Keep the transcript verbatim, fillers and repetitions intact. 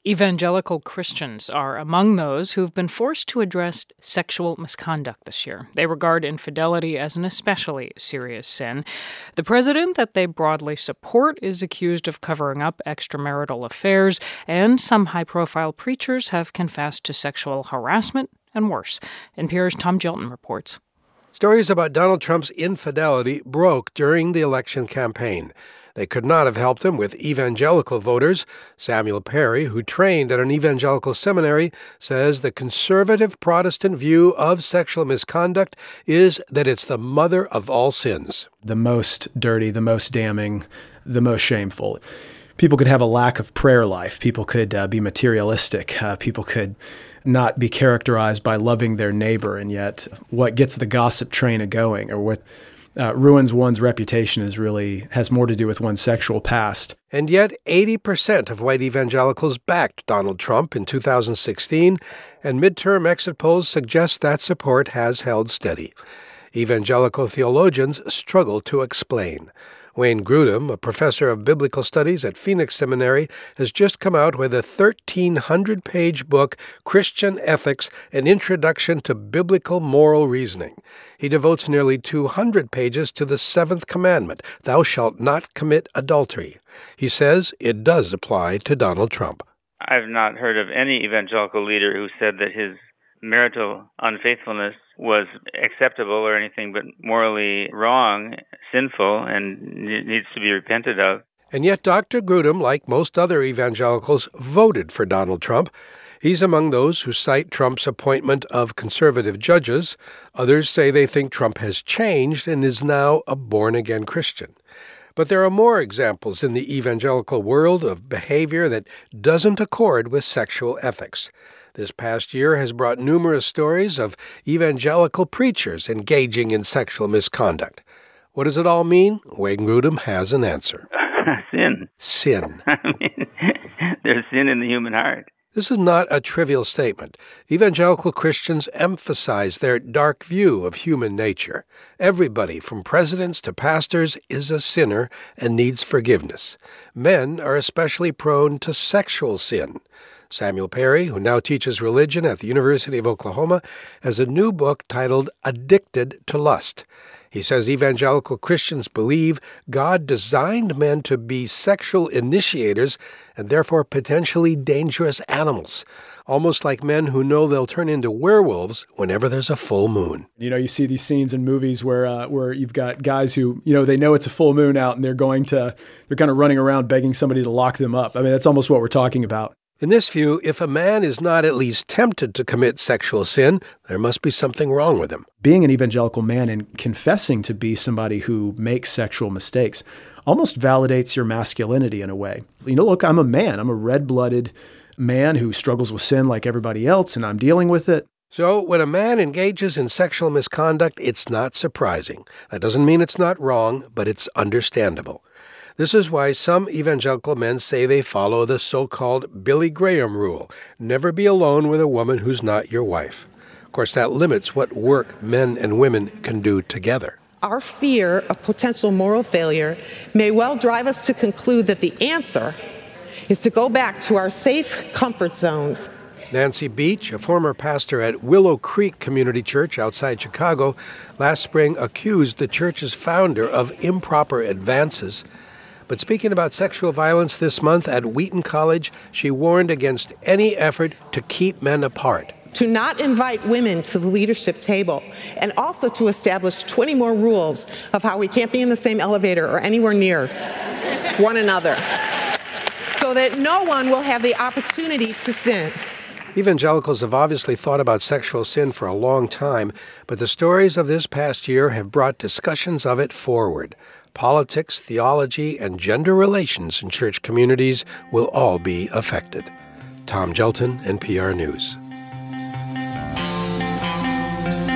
Evangelical Christians are among those who've been forced to address sexual misconduct this year. They regard infidelity as an especially serious sin. The president that they broadly support is accused of covering up extramarital affairs, and some high-profile preachers have confessed to sexual harassment and worse. N P R's Tom Gjelten reports. Stories about Donald Trump's infidelity broke during the election campaign. They could not have helped him with evangelical voters. Samuel Perry, who trained at an evangelical seminary, says the conservative Protestant view of sexual misconduct is that it's the mother of all sins. The most dirty, the most damning, the most shameful. People could have a lack of prayer life. People could uh, be materialistic. Uh, people could not be characterized by loving their neighbor. And yet what gets the gossip train a-going, or what Uh, ruins one's reputation, is really has more to do with one's sexual past. And yet eighty percent of white evangelicals backed Donald Trump in two thousand sixteen, and midterm exit polls suggest that support has held steady. Evangelical theologians struggle to explain. Wayne Grudem, a professor of biblical studies at Phoenix Seminary, has just come out with a thirteen hundred page book, Christian Ethics, An Introduction to Biblical Moral Reasoning. He devotes nearly two hundred pages to the seventh commandment, thou shalt not commit adultery. He says it does apply to Donald Trump. I've not heard of any evangelical leader who said that his marital unfaithfulness was acceptable or anything but morally wrong, sinful, and needs to be repented of. And yet Doctor Grudem, like most other evangelicals, voted for Donald Trump. He's among those who cite Trump's appointment of conservative judges. Others say they think Trump has changed and is now a born-again Christian. But there are more examples in the evangelical world of behavior that doesn't accord with sexual ethics. This past year has brought numerous stories of evangelical preachers engaging in sexual misconduct. What does it all mean? Wayne Grudem has an answer. Sin. Sin. I mean, there's sin in the human heart. This is not a trivial statement. Evangelical Christians emphasize their dark view of human nature. Everybody, from presidents to pastors, is a sinner and needs forgiveness. Men are especially prone to sexual sin. Samuel Perry, who now teaches religion at the University of Oklahoma, has a new book titled Addicted to Lust. He says evangelical Christians believe God designed men to be sexual initiators and therefore potentially dangerous animals, almost like men who know they'll turn into werewolves whenever there's a full moon. You know, you see these scenes in movies where uh, where you've got guys who, you know, they know it's a full moon out and they're going to, they're kind of running around begging somebody to lock them up. I mean, that's almost what we're talking about. In this view, if a man is not at least tempted to commit sexual sin, there must be something wrong with him. Being an evangelical man and confessing to be somebody who makes sexual mistakes almost validates your masculinity in a way. You know, look, I'm a man. I'm a red-blooded man who struggles with sin like everybody else, and I'm dealing with it. So when a man engages in sexual misconduct, it's not surprising. That doesn't mean it's not wrong, but it's understandable. This is why some evangelical men say they follow the so-called Billy Graham rule, never be alone with a woman who's not your wife. Of course, that limits what work men and women can do together. Our fear of potential moral failure may well drive us to conclude that the answer is to go back to our safe comfort zones. Nancy Beach, a former pastor at Willow Creek Community Church outside Chicago, last spring accused the church's founder of improper advances. But speaking about sexual violence this month at Wheaton College, she warned against any effort to keep men apart. To not invite women to the leadership table, and also to establish twenty more rules of how we can't be in the same elevator or anywhere near one another, so that no one will have the opportunity to sin. Evangelicals have obviously thought about sexual sin for a long time, but the stories of this past year have brought discussions of it forward. Politics, theology, and gender relations in church communities will all be affected. Tom Gjelten, N P R News.